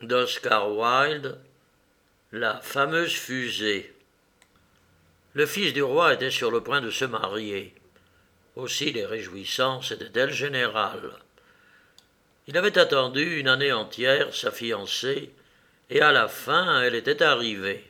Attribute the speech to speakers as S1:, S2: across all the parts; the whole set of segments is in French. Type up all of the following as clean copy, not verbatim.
S1: d'Oscar Wilde, la fameuse fusée. Le fils du roi était sur le point de se marier. Aussi les réjouissances étaient-elles générales. Il avait attendu une année entière sa fiancée, et à la fin elle était arrivée.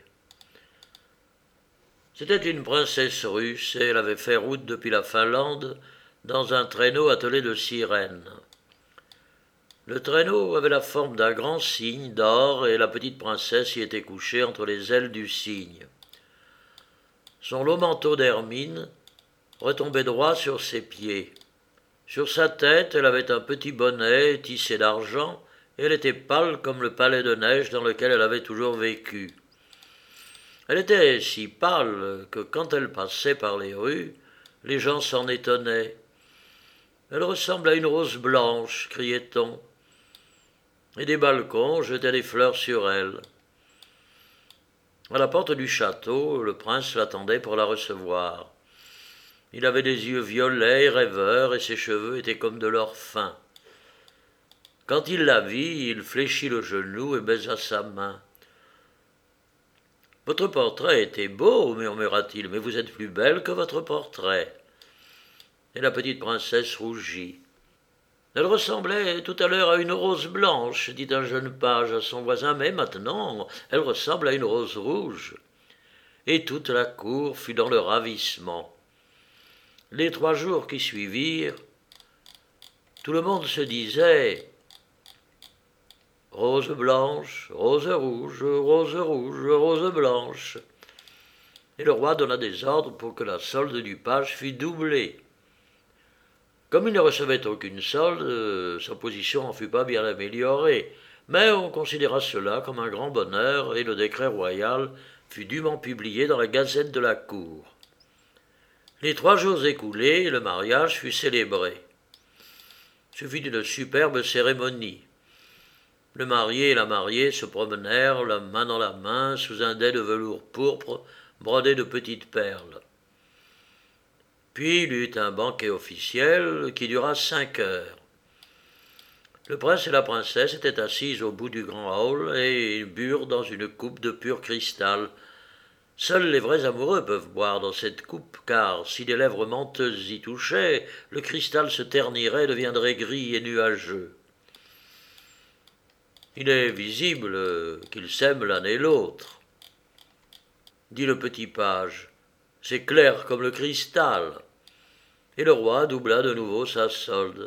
S1: C'était une princesse russe, et elle avait fait route depuis la Finlande dans un traîneau attelé de sirènes. Le traîneau avait la forme d'un grand cygne d'or et la petite princesse y était couchée entre les ailes du cygne. Son long manteau d'hermine retombait droit sur ses pieds. Sur sa tête, elle avait un petit bonnet tissé d'argent et elle était pâle comme le palais de neige dans lequel elle avait toujours vécu. Elle était si pâle que quand elle passait par les rues, les gens s'en étonnaient. Elle ressemble à une rose blanche, criait-on. Et des balcons jetaient des fleurs sur elle. À la porte du château, le prince l'attendait pour la recevoir. Il avait des yeux violets et rêveurs, et ses cheveux étaient comme de l'or fin. Quand il la vit, il fléchit le genou et baisa sa main. « Votre portrait était beau, murmura-t-il, mais vous êtes plus belle que votre portrait. » Et la petite princesse rougit. Elle ressemblait tout à l'heure à une rose blanche, dit un jeune page à son voisin, mais maintenant elle ressemble à une rose rouge. Et toute la cour fut dans le ravissement. Les 3 jours qui suivirent, tout le monde se disait « Rose blanche, rose rouge, rose rouge, rose blanche ». Et le roi donna des ordres pour que la solde du page fût doublée. Comme il ne recevait aucune solde, sa position n'en fut pas bien améliorée, mais on considéra cela comme un grand bonheur et le décret royal fut dûment publié dans la gazette de la cour. Les 3 jours écoulés, le mariage fut célébré. Ce fut une superbe cérémonie. Le marié et la mariée se promenèrent la main dans la main sous un dais de velours pourpre brodé de petites perles. Puis il y eut un banquet officiel qui dura 5 heures. Le prince et la princesse étaient assis au bout du grand hall et ils burent dans une coupe de pur cristal. Seuls les vrais amoureux peuvent boire dans cette coupe, car si des lèvres menteuses y touchaient, le cristal se ternirait et deviendrait gris et nuageux. Il est visible qu'ils s'aiment l'un et l'autre, dit le petit page. C'est clair comme le cristal. Et le roi doubla de nouveau sa solde.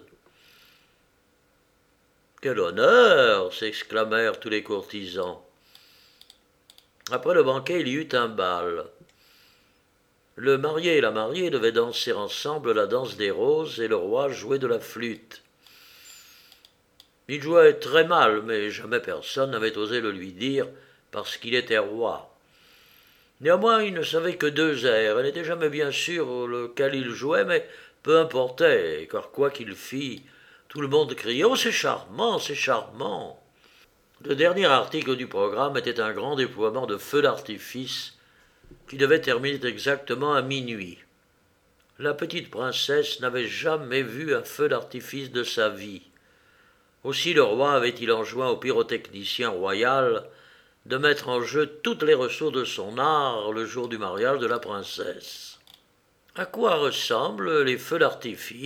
S1: Quel honneur s'exclamèrent tous les courtisans. Après le banquet, il y eut un bal. Le marié et la mariée devaient danser ensemble la danse des roses et le roi jouait de la flûte. Il jouait très mal, mais jamais personne n'avait osé le lui dire parce qu'il était roi. Néanmoins, il ne savait que 2 airs, et n'était jamais bien sûr lequel il jouait, mais peu importait, car quoi qu'il fît, tout le monde criait « Oh, c'est charmant, c'est charmant !» Le dernier article du programme était un grand déploiement de feux d'artifice qui devait terminer exactement à minuit. La petite princesse n'avait jamais vu un feu d'artifice de sa vie. Aussi le roi avait-il enjoint au pyrotechnicien royal de mettre en jeu toutes les ressources de son art le jour du mariage de la princesse. « À quoi ressemblent les feux d'artifice »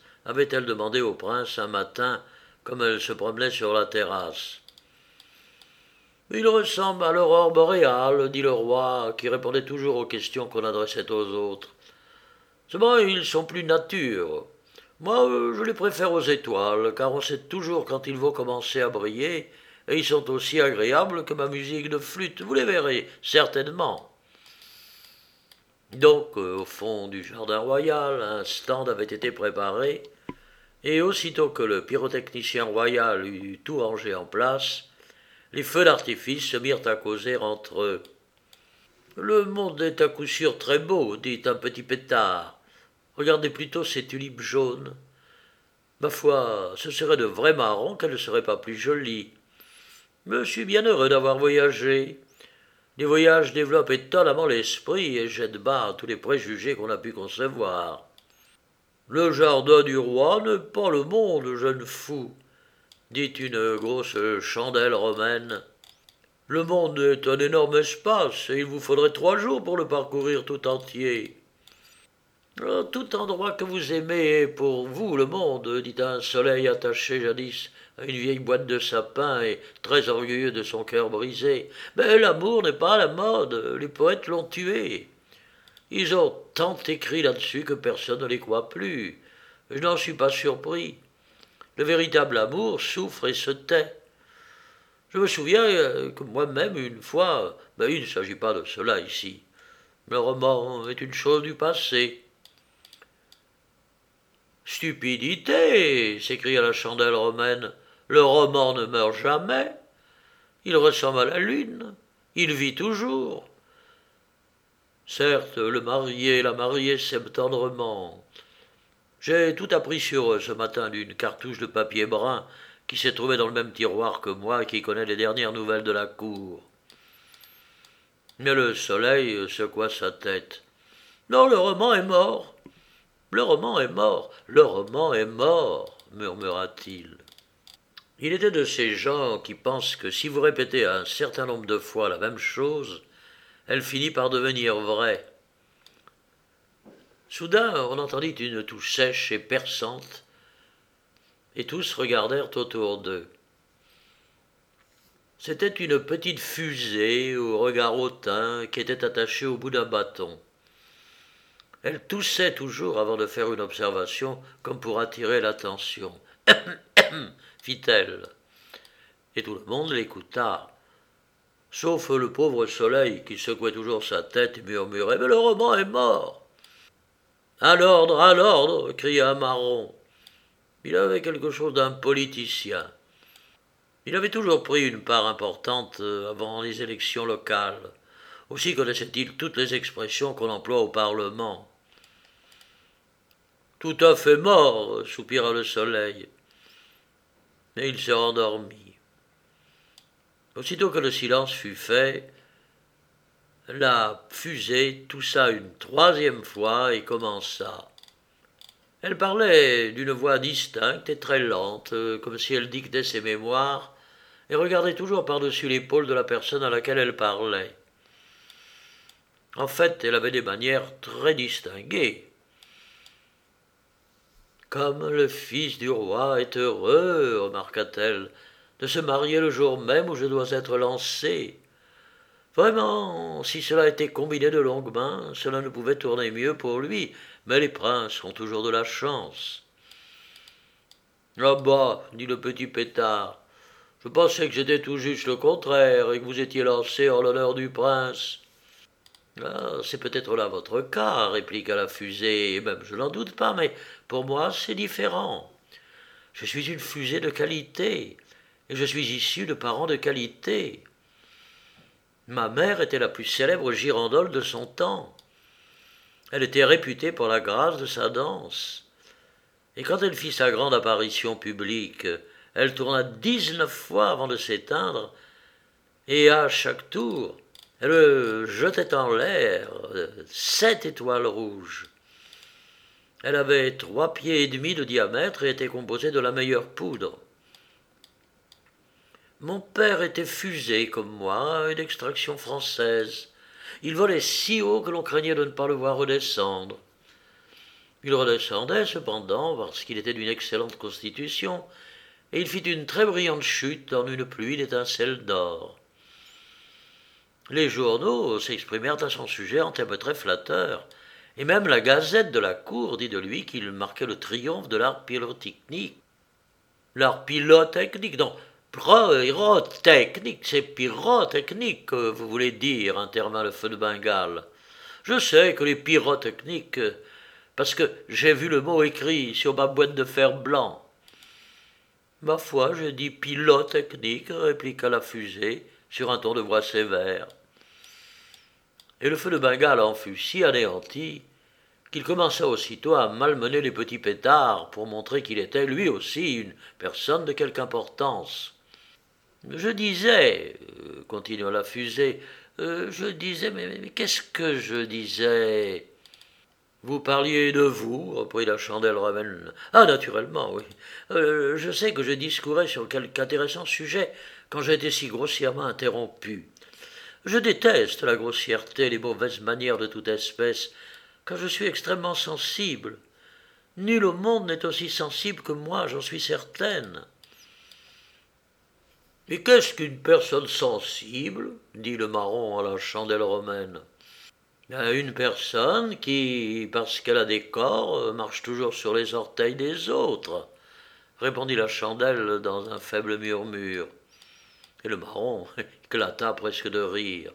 S1: avait-elle demandé au prince un matin, comme elle se promenait sur la terrasse. « Ils ressemblent à l'aurore boréale, dit le roi, qui répondait toujours aux questions qu'on adressait aux autres. Seulement, ils sont plus nature. Moi, je les préfère aux étoiles, car on sait toujours quand ils vont commencer à briller, et ils sont aussi agréables que ma musique de flûte, vous les verrez, certainement. » Donc, au fond du jardin royal, un stand avait été préparé, et aussitôt que le pyrotechnicien royal eut tout rangé en place, les feux d'artifice se mirent à causer entre eux. « Le monde est à coup sûr très beau, dit un petit pétard. Regardez plutôt ces tulipes jaunes. Ma foi, ce serait de vrais marrons qu'elles ne seraient pas plus jolies. Je suis bien heureux d'avoir voyagé. Les voyages développent étonnamment l'esprit et jettent bas tous les préjugés qu'on a pu concevoir. Le jardin du roi n'est pas le monde, jeune fou, dit une grosse chandelle romaine. Le monde est un énorme espace, et il vous faudrait 3 jours pour le parcourir tout entier. Tout endroit que vous aimez est pour vous le monde, dit un soleil attaché jadis à une vieille boîte de sapin et très orgueilleux de son cœur brisé. Mais l'amour n'est pas à la mode, les poètes l'ont tué. Ils ont tant écrit là-dessus que personne ne les croit plus. Je n'en suis pas surpris. Le véritable amour souffre et se tait. Je me souviens que moi-même, une fois, mais il ne s'agit pas de cela ici. Le roman est une chose du passé. Stupidité, s'écria la chandelle romaine. Le roman ne meurt jamais. Il ressemble à la lune. Il vit toujours. Certes, le marié et la mariée s'aiment tendrement. J'ai tout appris sur eux ce matin d'une cartouche de papier brun qui s'est trouvée dans le même tiroir que moi et qui connaît les dernières nouvelles de la cour. Mais le soleil secoua sa tête. Non, le roman est mort. Le roman est mort. Le roman est mort, murmura-t-il. Il était de ces gens qui pensent que si vous répétez un certain nombre de fois la même chose, elle finit par devenir vraie. Soudain, on entendit une toux sèche et perçante, et tous regardèrent autour d'eux. C'était une petite fusée au regard hautain qui était attachée au bout d'un bâton. Elle toussait toujours avant de faire une observation, comme pour attirer l'attention. Fit-elle. Et tout le monde l'écouta, sauf le pauvre soleil qui secouait toujours sa tête et murmurait « Mais le roman est mort !» « À l'ordre !» cria un marron. Il avait quelque chose d'un politicien. Il avait toujours pris une part importante avant les élections locales. Aussi connaissait-il toutes les expressions qu'on emploie au Parlement. « Tout à fait mort !» soupira le soleil. Et il se rendormit. Aussitôt que le silence fut fait, la fusée toussa une 3e fois et commença. Elle parlait d'une voix distincte et très lente, comme si elle dictait ses mémoires, et regardait toujours par-dessus l'épaule de la personne à laquelle elle parlait. En fait, elle avait des manières très distinguées. « Comme le fils du roi est heureux, remarqua-t-elle, de se marier le jour même où je dois être lancée. Vraiment, si cela était combiné de longue main, cela ne pouvait tourner mieux pour lui, mais les princes ont toujours de la chance. » « Ah bah, dit le petit pétard, je pensais que j'étais tout juste le contraire et que vous étiez lancé en l'honneur du prince. » « Ah, c'est peut-être là votre cas, répliqua la fusée, et même je n'en doute pas, mais pour moi c'est différent. Je suis une fusée de qualité, et je suis issue de parents de qualité. Ma mère était la plus célèbre girandole de son temps. Elle était réputée pour la grâce de sa danse. Et quand elle fit sa grande apparition publique, elle tourna 19 fois avant de s'éteindre, et à chaque tour, elle jetait en l'air 7 étoiles rouges. Elle avait 3 pieds et demi de diamètre et était composée de la meilleure poudre. Mon père était fusée comme moi, une extraction française. Il volait si haut que l'on craignait de ne pas le voir redescendre. Il redescendait cependant parce qu'il était d'une excellente constitution, et il fit une très brillante chute en une pluie d'étincelles d'or. Les journaux s'exprimèrent à son sujet en termes très flatteurs, et même la Gazette de la Cour dit de lui qu'il marquait le triomphe de l'art pyrotechnique. L'art pyrotechnique, non, pyrotechnique, c'est pyrotechnique que vous voulez dire, intervint le feu de Bengale. Je sais que les pyrotechniques, parce que j'ai vu le mot écrit sur ma boîte de fer blanc. Ma foi, j'ai dit pylotechnique, répliqua la fusée, sur un ton de voix sévère. Et le feu de Bengale en fut si anéanti qu'il commença aussitôt à malmener les petits pétards pour montrer qu'il était lui aussi une personne de quelque importance. Je disais, continua la fusée, je disais, mais qu'est-ce que je disais ? Vous parliez de vous, reprit la chandelle romaine. Ah, naturellement, oui. Je sais que je discourais sur quelque intéressant sujet quand j'ai été si grossièrement interrompu. Je déteste la grossièreté et les mauvaises manières de toute espèce, car je suis extrêmement sensible. Nul au monde n'est aussi sensible que moi, j'en suis certaine. Et qu'est-ce qu'une personne sensible dit le marron à la chandelle romaine. Une personne qui, parce qu'elle a des corps, marche toujours sur les orteils des autres, répondit la chandelle dans un faible murmure. Et le marron éclata presque de rire.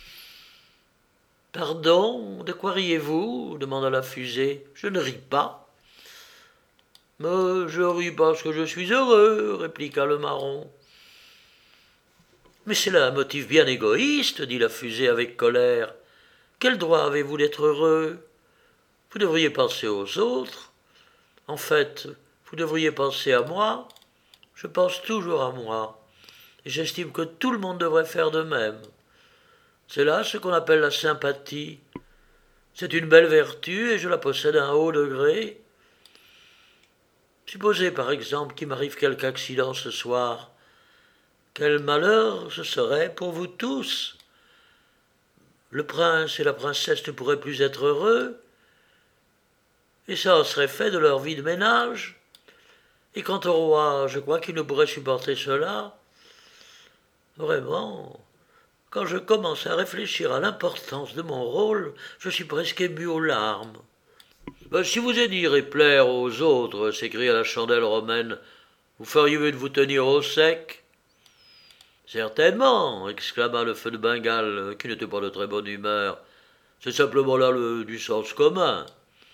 S1: Pardon, de quoi riez-vous demanda la fusée. Je ne ris pas. Mais je ris parce que je suis heureux, répliqua le marron. Mais c'est là un motif bien égoïste, dit la fusée avec colère. Quel droit avez-vous d'être heureux? Vous devriez penser aux autres. En fait, vous devriez penser à moi. Je pense toujours à moi. Et j'estime que tout le monde devrait faire de même. C'est là ce qu'on appelle la sympathie. C'est une belle vertu et je la possède à un haut degré. Supposez par exemple qu'il m'arrive quelque accident ce soir. Quel malheur ce serait pour vous tous. Le prince et la princesse ne pourraient plus être heureux, et ça en serait fait de leur vie de ménage. Et quant au roi, je crois qu'il ne pourrait supporter cela. Vraiment, quand je commence à réfléchir à l'importance de mon rôle, je suis presque ému aux larmes. Si vous désirez plaire aux autres, s'écria la chandelle romaine, vous feriez mieux de vous tenir au sec. Certainement, exclama le feu de Bengale, qui n'était pas de très bonne humeur. C'est simplement là du sens commun.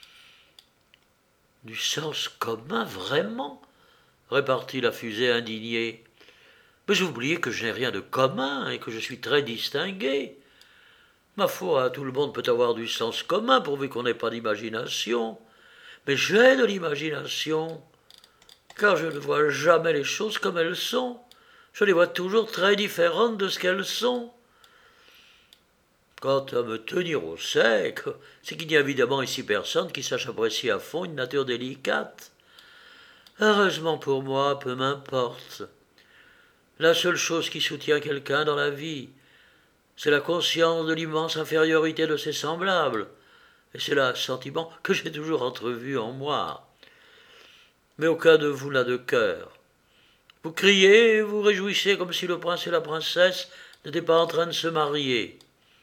S1: Du sens commun, vraiment répartit la fusée indignée. Mais vous oubliez que je n'ai rien de commun et que je suis très distingué. Ma foi, tout le monde peut avoir du sens commun pourvu qu'on n'ait pas d'imagination. Mais j'ai de l'imagination, car je ne vois jamais les choses comme elles sont. Je les vois toujours très différentes de ce qu'elles sont. Quant à me tenir au sec, c'est qu'il n'y a évidemment ici personne qui sache apprécier à fond une nature délicate. Heureusement pour moi, peu m'importe. La seule chose qui soutient quelqu'un dans la vie, c'est la conscience de l'immense infériorité de ses semblables, et c'est là un sentiment que j'ai toujours entrevu en moi. Mais aucun de vous n'a de cœur. Vous criez, vous réjouissez comme si le prince et la princesse n'étaient pas en train de se marier.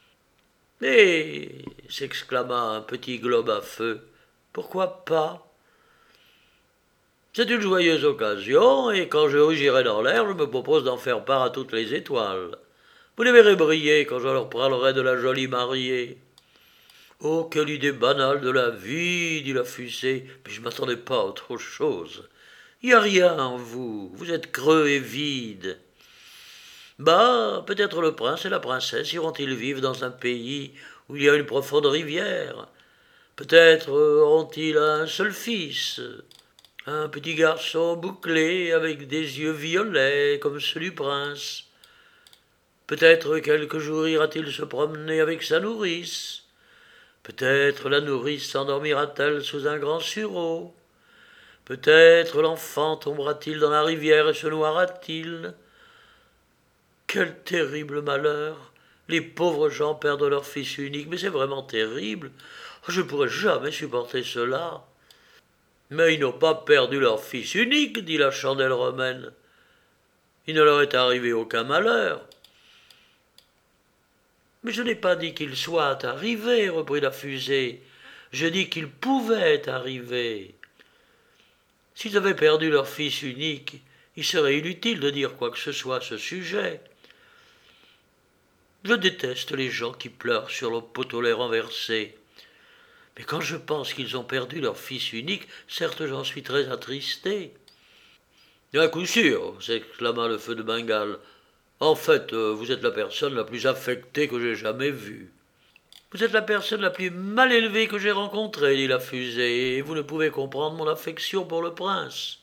S1: Mais, s'exclama un petit globe à feu, pourquoi pas? C'est une joyeuse occasion, et quand je rugirai dans l'air, je me propose d'en faire part à toutes les étoiles. Vous les verrez briller quand je leur parlerai de la jolie mariée. Oh, quelle idée banale de la vie, dit la fusée, mais je ne m'attendais pas à autre chose. Il n'y a rien en vous, vous êtes creux et vide. Peut-être le prince et la princesse iront-ils vivre dans un pays où il y a une profonde rivière. Peut-être auront-ils un seul fils, un petit garçon bouclé avec des yeux violets comme ceux du prince. Peut-être quelques jours ira-t-il se promener avec sa nourrice. Peut-être la nourrice s'endormira-t-elle sous un grand sureau. Peut-être l'enfant tombera-t-il dans la rivière et se noiera-t-il. Quel terrible malheur! Les pauvres gens perdent leur fils unique, mais c'est vraiment terrible. Je ne pourrais jamais supporter cela. Mais ils n'ont pas perdu leur fils unique, dit la chandelle romaine. Il ne leur est arrivé aucun malheur. Mais je n'ai pas dit qu'il soit arrivé, reprit la fusée. Je dis qu'il pouvait arriver. S'ils avaient perdu leur fils unique, il serait inutile de dire quoi que ce soit à ce sujet. Je déteste les gens qui pleurent sur le pot-au-lait renversé. Mais quand je pense qu'ils ont perdu leur fils unique, certes j'en suis très attristé. À coup sûr, s'exclama le feu de Bengale. En fait, vous êtes la personne la plus affectée que j'ai jamais vue. Vous êtes la personne la plus mal élevée que j'ai rencontrée, dit la fusée, et vous ne pouvez comprendre mon affection pour le prince.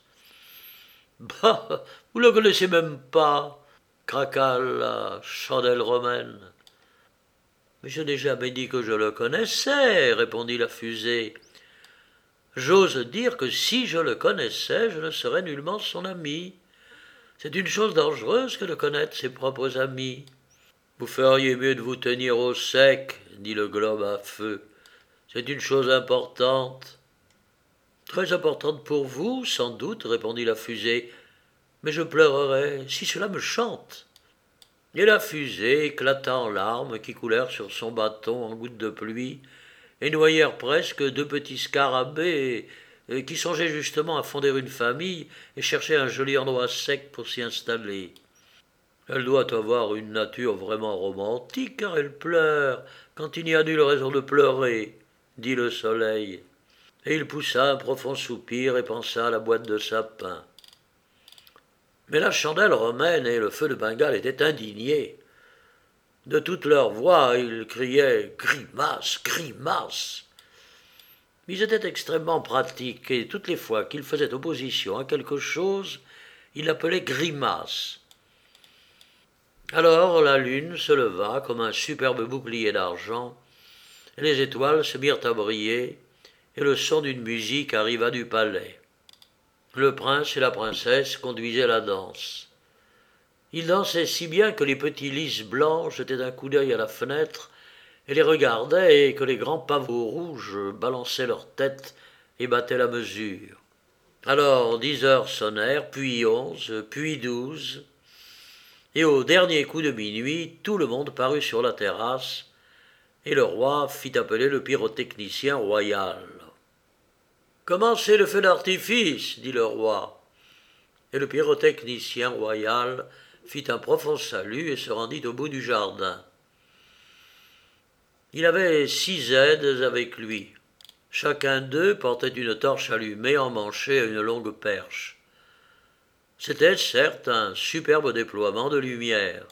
S1: Vous ne le connaissez même pas, craqua la chandelle romaine. Mais je n'ai jamais dit que je le connaissais, répondit la fusée. J'ose dire que si je le connaissais, je ne serais nullement son ami. C'est une chose dangereuse que de connaître ses propres amis. Vous feriez mieux de vous tenir au sec, dit le globe à feu. C'est une chose importante. Très importante pour vous, sans doute, répondit la fusée. Mais je pleurerais si cela me chante. Et la fusée éclata en larmes qui coulèrent sur son bâton en gouttes de pluie, et noyèrent presque deux petits scarabées qui songeaient justement à fonder une famille et cherchaient un joli endroit sec pour s'y installer. Elle doit avoir une nature vraiment romantique, car elle pleure quand il n'y a nulle raison de pleurer, dit le soleil. Et il poussa un profond soupir et pensa à la boîte de sapin. Mais la chandelle romaine et le feu de Bengale étaient indignés. De toutes leurs voix, ils criaient « Grimace, grimace !» Ils étaient extrêmement pratiques, et toutes les fois qu'ils faisaient opposition à quelque chose, ils l'appelaient grimace. Alors la lune se leva comme un superbe bouclier d'argent, et les étoiles se mirent à briller, et le son d'une musique arriva du palais. Le prince et la princesse conduisaient la danse. Ils dansaient si bien que les petits lys blancs jetaient un coup d'œil à la fenêtre et les regardaient, et que les grands pavots rouges balançaient leurs têtes et battaient la mesure. Alors 10 heures sonnèrent, puis 11, puis 12, et au dernier coup de minuit, tout le monde parut sur la terrasse, et le roi fit appeler le pyrotechnicien royal. « Commencez le feu d'artifice, dit le roi. Et le pyrotechnicien royal fit un profond salut et se rendit au bout du jardin. Il avait 6 aides avec lui. Chacun d'eux portait une torche allumée emmanchée à une longue perche. C'était certes un superbe déploiement de lumière.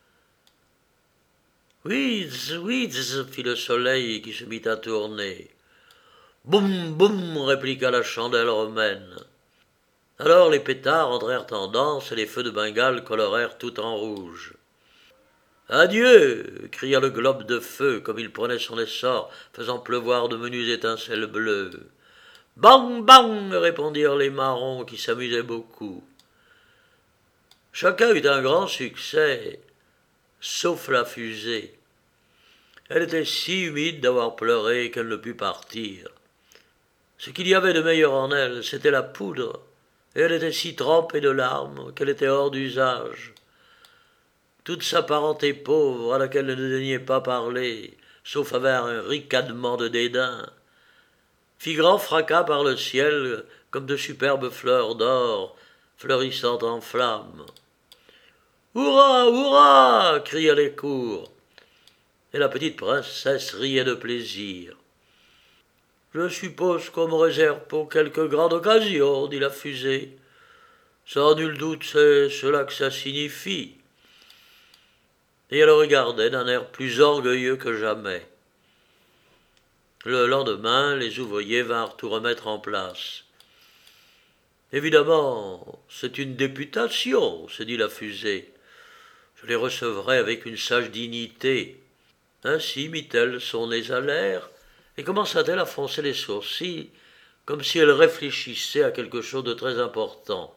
S1: « Whiz, whiz, fit le soleil qui se mit à tourner. Boum, boum, répliqua la chandelle romaine. Alors les pétards entrèrent en danse et les feux de Bengale colorèrent tout en rouge. Adieu, cria le globe de feu comme il prenait son essor, faisant pleuvoir de menues étincelles bleues. Bang, bang, répondirent les marrons qui s'amusaient beaucoup. Chacun eut un grand succès, sauf la fusée. Elle était si humide d'avoir pleuré qu'elle ne put partir. Ce qu'il y avait de meilleur en elle, c'était la poudre, et elle était si trempée de larmes qu'elle était hors d'usage. Toute sa parenté pauvre, à laquelle elle ne daignait pas parler, sauf avec un ricanement de dédain, fit grand fracas par le ciel comme de superbes fleurs d'or fleurissant en flammes. « Hurrah, hurrah !» criaient les cours, et la petite princesse riait de plaisir. « Je suppose qu'on me réserve pour quelque grande occasion, dit la fusée. Sans nul doute c'est cela que ça signifie. » Et elle regardait d'un air plus orgueilleux que jamais. Le lendemain, les ouvriers vinrent tout remettre en place. « Évidemment, c'est une députation, se dit la fusée. Je les recevrai avec une sage dignité. Ainsi mit-elle son nez à l'air, et commença-t-elle à froncer les sourcils, comme si elle réfléchissait à quelque chose de très important.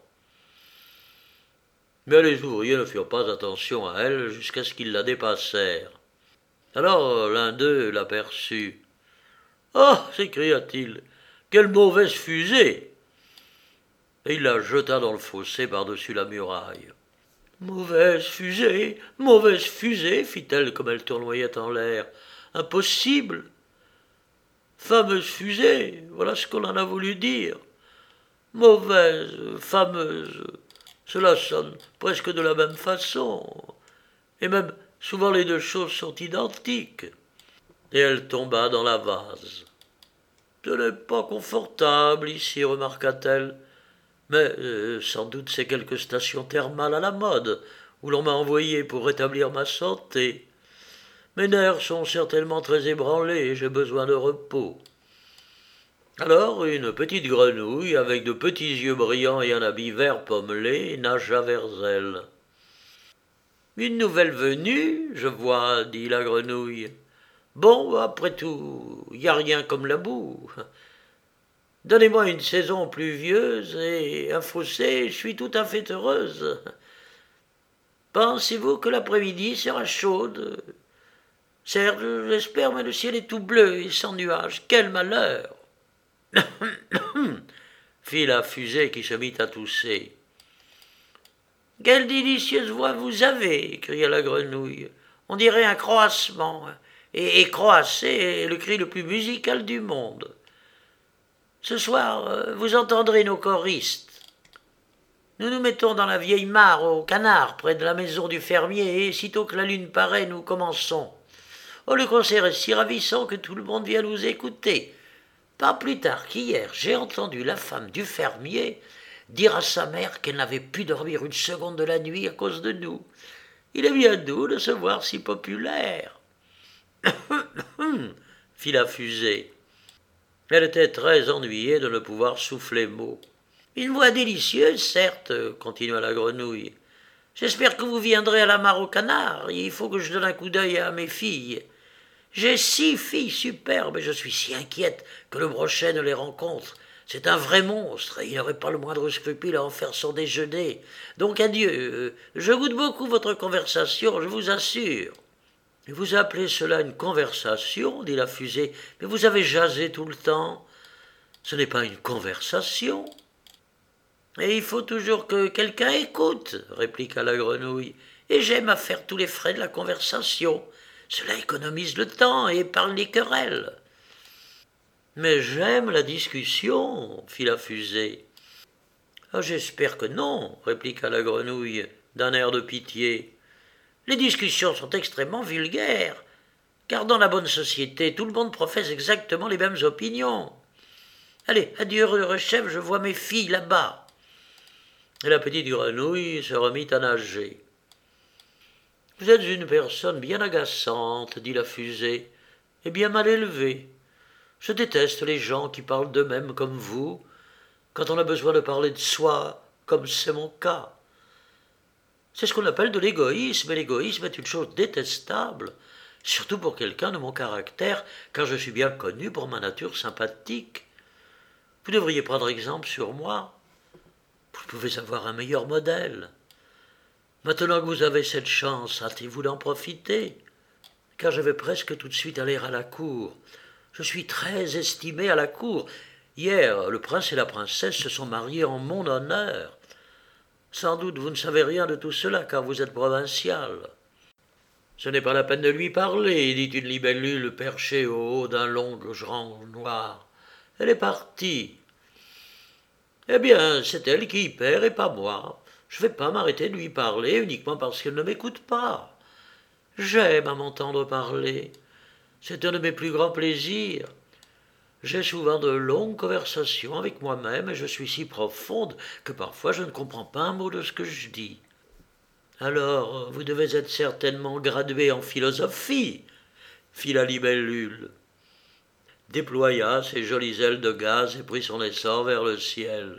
S1: Mais les ouvriers ne firent pas attention à elle jusqu'à ce qu'ils la dépassèrent. Alors l'un d'eux l'aperçut. « Ah !» s'écria-t-il, « quelle mauvaise fusée !» Et il la jeta dans le fossé par-dessus la muraille. « Mauvaise fusée !» fit-elle comme elle tournoyait en l'air. « Impossible ! Fameuse fusée, voilà ce qu'on en a voulu dire. Mauvaise, fameuse, cela sonne presque de la même façon, et même souvent les deux choses sont identiques. » Et elle tomba dans la vase. « Ce n'est pas confortable ici, remarqua-t-elle, mais sans doute c'est quelque station thermale à la mode, où l'on m'a envoyé pour rétablir ma santé. Mes nerfs sont certainement très ébranlés et j'ai besoin de repos. » Alors une petite grenouille, avec de petits yeux brillants et un habit vert pommelé, nagea vers elle. « Une nouvelle venue, je vois, dit la grenouille. Bon, après tout, y a rien comme la boue. Donnez-moi une saison pluvieuse et un fossé, je suis tout à fait heureuse. Pensez-vous que l'après-midi sera chaude? Certes, j'espère, mais le ciel est tout bleu et sans nuages. Quel malheur! Fit la fusée qui se mit à tousser. Quelle délicieuse voix vous avez! Cria la grenouille. On dirait un croassement. Et croasser est le cri le plus musical du monde. Ce soir, vous entendrez nos choristes. Nous nous mettons dans la vieille mare au canard, près de la maison du fermier, et sitôt que la lune paraît, nous commençons. Oh, le concert est si ravissant que tout le monde vient nous écouter. Pas plus tard qu'hier, j'ai entendu la femme du fermier dire à sa mère qu'elle n'avait pu dormir une seconde de la nuit à cause de nous. Il est bien doux de se voir si populaire. Fit la fusée. Elle était très ennuyée de ne pouvoir souffler mot. Une voix délicieuse, certes, continua la grenouille. J'espère que vous viendrez à la mare au canard. Il faut que je donne un coup d'œil à mes filles. J'ai 6 filles superbes et je suis si inquiète que le brochet ne les rencontre. C'est un vrai monstre et il n'aurait pas le moindre scrupule à en faire son déjeuner. Donc adieu. Je goûte beaucoup votre conversation, je vous assure. Et vous appelez cela une conversation, dit la fusée, mais vous avez jasé tout le temps. Ce n'est pas une conversation. Et il faut toujours que quelqu'un écoute, répliqua la grenouille, et j'aime à faire tous les frais de la conversation. Cela économise le temps et épargne les querelles. Mais j'aime la discussion, fit la fusée. Ah, j'espère que non, répliqua la grenouille, d'un air de pitié. Les discussions sont extrêmement vulgaires, car dans la bonne société, tout le monde professe exactement les mêmes opinions. Allez, adieu, heureux chef, je vois mes filles là-bas. Et la petite grenouille se remit à nager. Vous êtes une personne bien agaçante, dit la fusée, et bien mal élevée. Je déteste les gens qui parlent d'eux-mêmes comme vous, quand on a besoin de parler de soi, comme c'est mon cas. C'est ce qu'on appelle de l'égoïsme, et l'égoïsme est une chose détestable, surtout pour quelqu'un de mon caractère, car je suis bien connu pour ma nature sympathique. Vous devriez prendre exemple sur moi. Vous pouvez avoir un meilleur modèle. Maintenant que vous avez cette chance, hâtez-vous d'en profiter, car je vais presque tout de suite aller à la cour. Je suis très estimé à la cour. Hier, le prince et la princesse se sont mariés en mon honneur. Sans doute vous ne savez rien de tout cela, car vous êtes provincial. Ce n'est pas la peine de lui parler, dit une libellule perchée au haut d'un long rang noir. Elle est partie. Eh bien, c'est elle qui y perd et pas moi. Je ne vais pas m'arrêter de lui parler uniquement parce qu'elle ne m'écoute pas. J'aime à m'entendre parler. C'est un de mes plus grands plaisirs. J'ai souvent de longues conversations avec moi-même et je suis si profonde que parfois je ne comprends pas un mot de ce que je dis. Alors, vous devez être certainement gradué en philosophie, fit la libellule, déploya ses jolies ailes de gaz et prit son essor vers le ciel.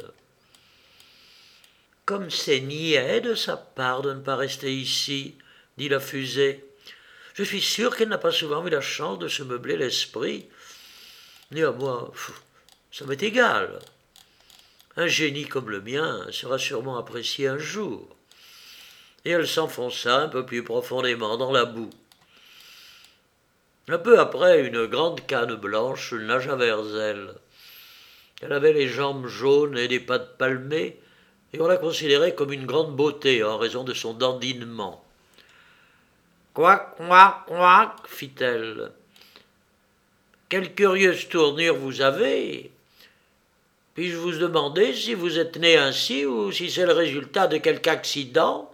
S1: Comme c'est niais de sa part de ne pas rester ici, dit la fusée. Je suis sûr qu'elle n'a pas souvent eu la chance de se meubler l'esprit. Néanmoins, ça m'est égal. Un génie comme le mien sera sûrement apprécié un jour. Et elle s'enfonça un peu plus profondément dans la boue. Un peu après, une grande canne blanche nagea vers elle. Elle avait les jambes jaunes et des pattes palmées, et on la considérait comme une grande beauté en raison de son dandinement. Couac, couac, couac, fit-elle. Quelle curieuse tournure vous avez. Puis-je vous demander si vous êtes né ainsi ou si c'est le résultat de quelque accident?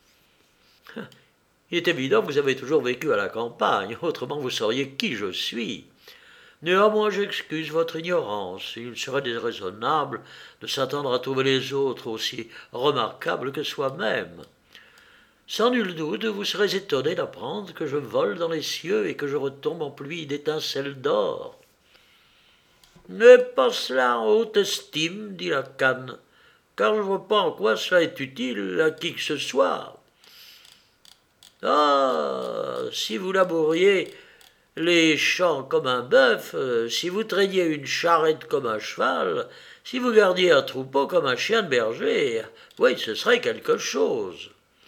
S1: Il est évident que vous avez toujours vécu à la campagne, autrement vous sauriez qui je suis. Néanmoins, j'excuse votre ignorance. Il serait déraisonnable de s'attendre à trouver les autres aussi remarquables que soi-même. Sans nul doute, vous serez étonné d'apprendre que je vole dans les cieux et que je retombe en pluie d'étincelles d'or. N'est pas cela en haute estime, dit la canne, car je ne vois pas en quoi cela est utile à qui que ce soit. Ah, si vous labouriez les champs comme un bœuf, si vous traîniez une charrette comme un cheval, si vous gardiez un troupeau comme un chien de berger, oui, ce serait quelque chose.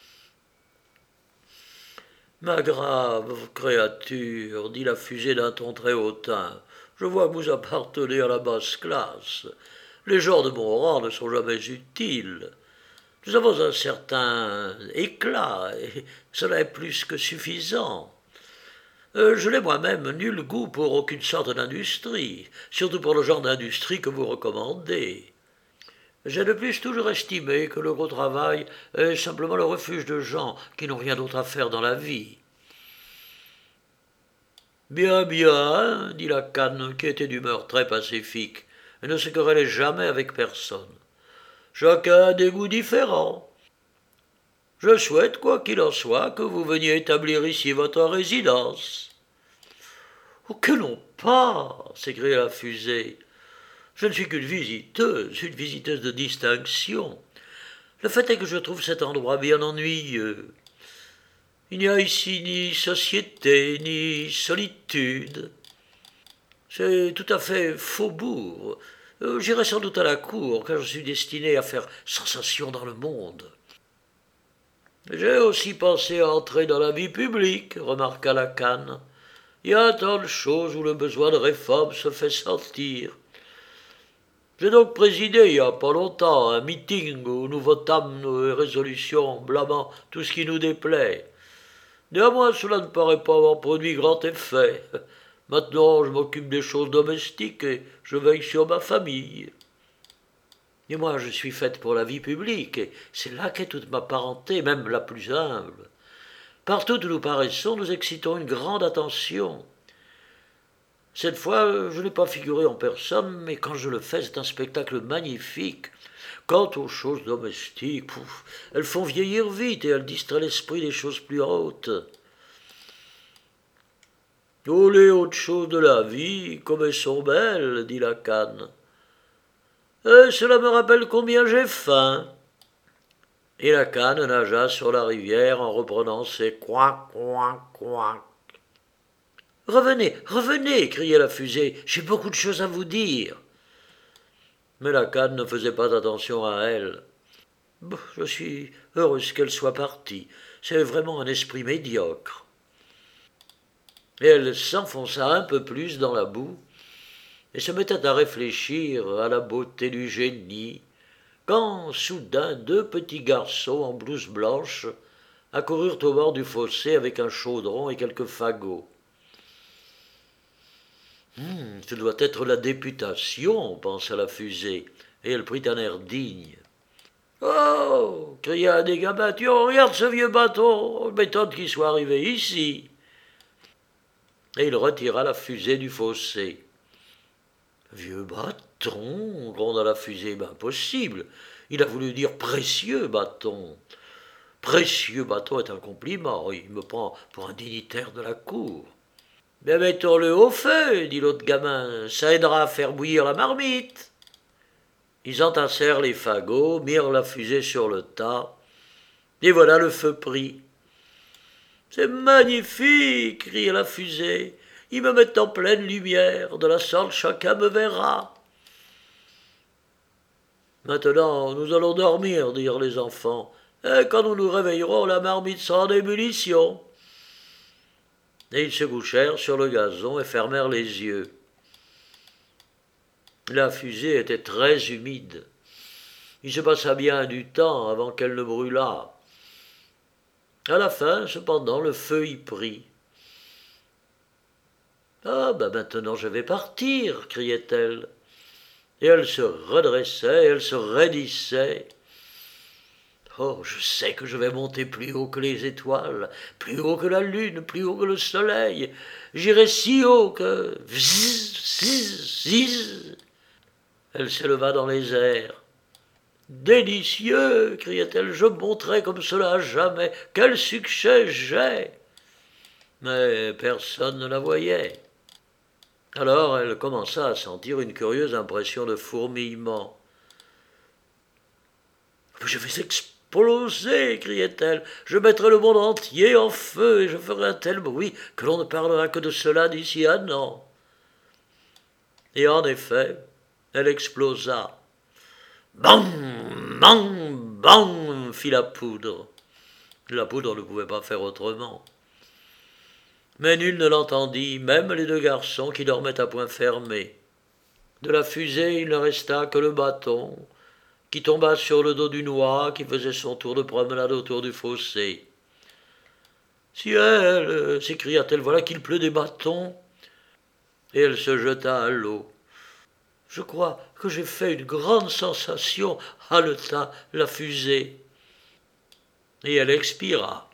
S1: Ma grave créature, dit la fusée d'un ton très hautain, je vois que vous appartenez à la basse classe. Les gens de mon rang ne sont jamais utiles. Nous avons un certain éclat, et cela est plus que suffisant. Je n'ai moi-même nul goût pour aucune sorte d'industrie, surtout pour le genre d'industrie que vous recommandez. J'ai de plus toujours estimé que le gros travail est simplement le refuge de gens qui n'ont rien d'autre à faire dans la vie. Bien, bien, dit la canne, qui était d'humeur très pacifique, et ne se querellait jamais avec personne. Chacun a des goûts différents. Je souhaite, quoi qu'il en soit, que vous veniez établir ici votre résidence. Oh, que non pas s'écria la fusée. Je ne suis qu'une visiteuse de distinction. Le fait est que je trouve cet endroit bien ennuyeux. Il n'y a ici ni société, ni solitude. C'est tout à fait faubourg. J'irai sans doute à la cour, car je suis destiné à faire sensation dans le monde. J'ai aussi pensé à entrer dans la vie publique, remarqua la canne. Il y a tant de choses où le besoin de réforme se fait sentir. J'ai donc présidé il n'y a pas longtemps un meeting où nous votâmes nos résolutions blâmant tout ce qui nous déplaît. Néanmoins, cela ne paraît pas avoir produit grand effet. Maintenant, je m'occupe des choses domestiques et je veille sur ma famille. Et moi, je suis faite pour la vie publique, et c'est là qu'est toute ma parenté, même la plus humble. Partout où nous paraissons, nous excitons une grande attention. Cette fois, je n'ai pas figuré en personne, mais quand je le fais, c'est un spectacle magnifique. Quant aux choses domestiques, elles font vieillir vite et elles distraient l'esprit des choses plus hautes. Oh, les hautes choses de la vie, comme elles sont belles, dit la canne. Cela me rappelle combien j'ai faim. Et la canne nagea sur la rivière en reprenant ses couac, couac, couac. Revenez, revenez, criait la fusée, j'ai beaucoup de choses à vous dire. Mais la canne ne faisait pas attention à elle. Je suis heureuse qu'elle soit partie. C'est vraiment un esprit médiocre. Et elle s'enfonça un peu plus dans la boue et se mettait à réfléchir à la beauté du génie, quand soudain 2 petits garçons en blouse blanche accoururent au bord du fossé avec un chaudron et quelques fagots. Ce doit être la députation, pensa la fusée, et elle prit un air digne. Oh cria un des gamins, tu regarde ce vieux bâton, on m'étonne qu'il soit arrivé ici. Et il retira la fusée du fossé. Vieux bâton, gronda la fusée, impossible. Il a voulu dire précieux bâton. Précieux bâton est un compliment, il me prend pour un dignitaire de la cour. Bien mettons-le au feu, dit l'autre gamin, ça aidera à faire bouillir la marmite. Ils entassèrent les fagots, mirent la fusée sur le tas, et voilà le feu pris. C'est magnifique, cria la fusée. Ils me mettent en pleine lumière, de la sorte chacun me verra. Maintenant, nous allons dormir, dirent les enfants, et quand nous nous réveillerons, la marmite sera en ébullition. Et ils se couchèrent sur le gazon et fermèrent les yeux. La fusée était très humide. Il se passa bien du temps avant qu'elle ne brûlât. À la fin, cependant, le feu y prit. Ah, maintenant je vais partir, criait-elle. Et elle se redressait, elle se raidissait. Oh, je sais que je vais monter plus haut que les étoiles, plus haut que la lune, plus haut que le soleil. J'irai si haut que... Vzz, vzz, vzz. Elle s'éleva dans les airs. Délicieux, criait-elle, je monterai comme cela à jamais. Quel succès j'ai! Mais personne ne la voyait. Alors elle commença à sentir une curieuse impression de fourmillement. Je vais exploser, criait-elle. Je mettrai le monde entier en feu et je ferai un tel bruit que l'on ne parlera que de cela d'ici un an. Et en effet, elle explosa. Bang, bang, bang, fit la poudre. La poudre ne pouvait pas faire autrement. Mais nul ne l'entendit, même les deux garçons qui dormaient à poing fermé. De la fusée, il ne resta que le bâton, qui tomba sur le dos d'une oie qui faisait son tour de promenade autour du fossé. Ciel, s'écria-t-elle, voilà qu'il pleut des bâtons. Et elle se jeta à l'eau. Je crois que j'ai fait une grande sensation, haleta la fusée. Et elle expira.